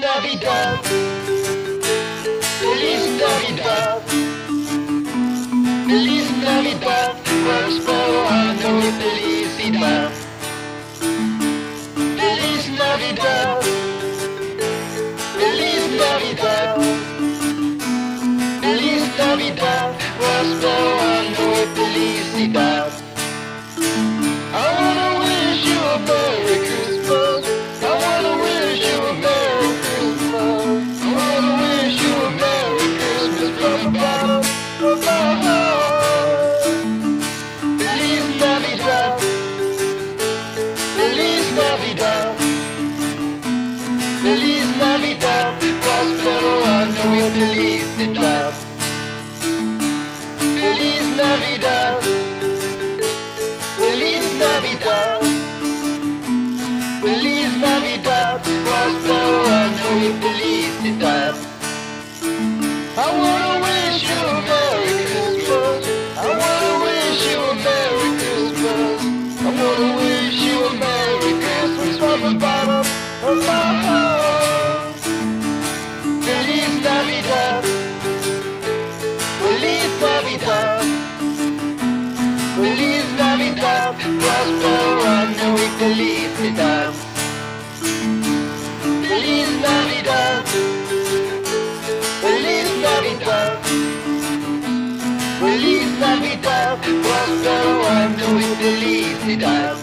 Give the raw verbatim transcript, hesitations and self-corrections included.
Navidad, Feliz Navidad, Feliz Navidad, próspero año y felicidad. Feliz Navidad, Feliz Navidad, Feliz Navidad, próspero año y felicidad. I wanna wish you a Merry Christmas. I wanna wish you a Merry Christmas. I wanna wish you a Merry Christmas from the bottom of my heart. Feliz Navidad, Feliz Navidad, Feliz Navidad, próspero año y felicidad. Feliz Navidad, Feliz Navidad, Feliz Navidad, próspero año y felicidad. I wanna wish you a Merry Christmas. I wanna wish you a Merry Christmas. I wanna wish you a Merry Christmas from the bottom of my heart. Feliz Navidad, Feliz Navidad, Feliz Navidad, próspero año y felicidad. Feliz Navidad, Feliz Navidad, Feliz Navidad, próspero año y felicidad.